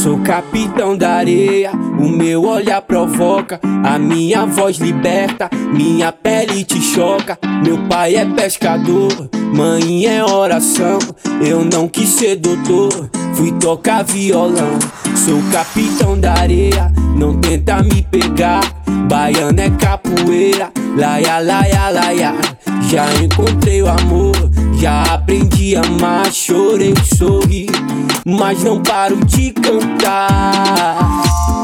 Sou capitão da areia, o meu olhar provoca, a minha voz liberta, minha pele te choca. Meu pai é pescador, mãe é oração. Eu não quis ser doutor, fui tocar violão. Sou capitão da areia, não tenta me pegar. Baiano é capoeira, laia, laia, laia. Já encontrei o amor, já aprendi a amar. Chorei, sorri, mas não paro de cantar.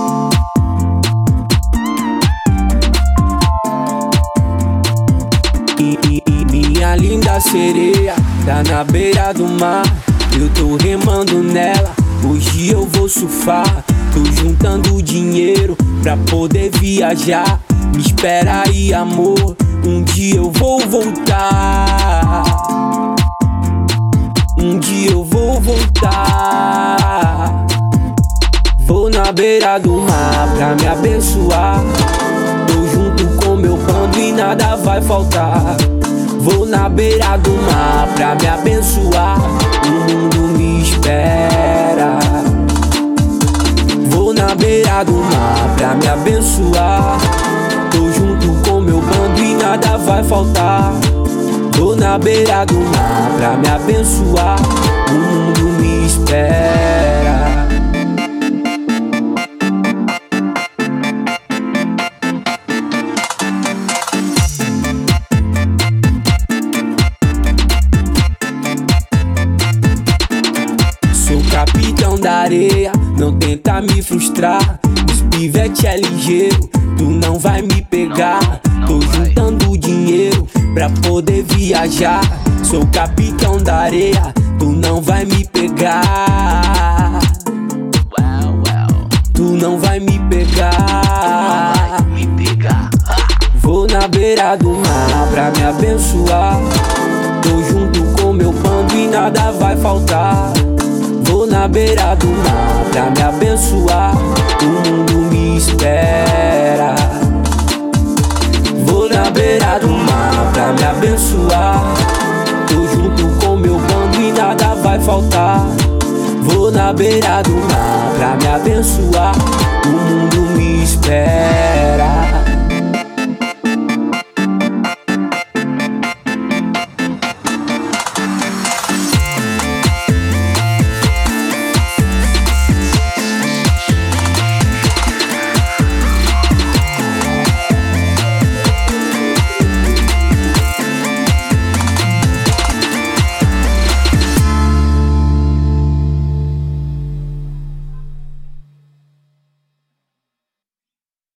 Minha linda sereia tá na beira do mar, eu tô remando nela, hoje eu vou surfar. Tô juntando dinheiro pra poder viajar. Me espera aí, amor, um dia eu vou voltar. Um dia eu vou voltar. Vou na beira do mar pra me abençoar. Tô junto com meu bando e nada vai faltar. Vou na beira do mar pra me abençoar. O mundo me espera. Vou na beira do mar pra me abençoar. Tô junto com meu bando e nada vai faltar. Vou na beira do mar pra me abençoar. O mundo me espera. Sou capitão da areia, não tenta me frustrar. Os pivete é ligeiro, tu não vai me pegar. Tô juntando dinheiro pra poder viajar. Sou capitão da areia, tu não vai me pegar. Tu não vai me pegar. Vou na beira do mar pra me abençoar. Tô junto com meu bando e nada vai faltar. Vou na beira do mar pra me abençoar. O mundo me espera. Vou na beira do mar pra me abençoar. Tô junto com meu bando e nada vai faltar. Vou na beira do mar pra me abençoar. O mundo